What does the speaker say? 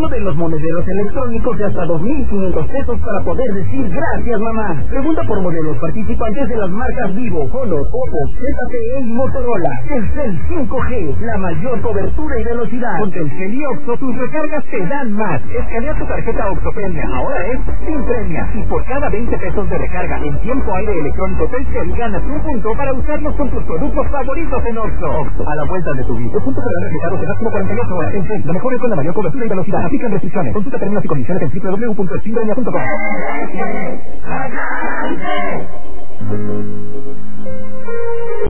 uno de los monederos electrónicos de hasta 2,500 pesos para poder decir gracias, mamá. Pregunta por modelos participantes de las marcas Vivo, Honor, Oppo, ZTE y Motorola. Telcel 5G, la mayor cobertura y velocidad. Con Telcel y Oxxo, tus recargas te dan más. Escanea tu tarjeta Oxxo Premia, ahora es sin premia. Y por cada 20 pesos de recarga en tiempo aire electrónico Telcel, ganas un punto para usarlos con tus productos favoritos en Oxxo. Oxxo, a la vuelta de tu vida. Los puntos serán registrados en máximo 48 horas. Telcel, lo mejor es con la mayor cobertura y velocidad. Aplican restricciones. Consulta términos y condiciones en www.eximpremia.com.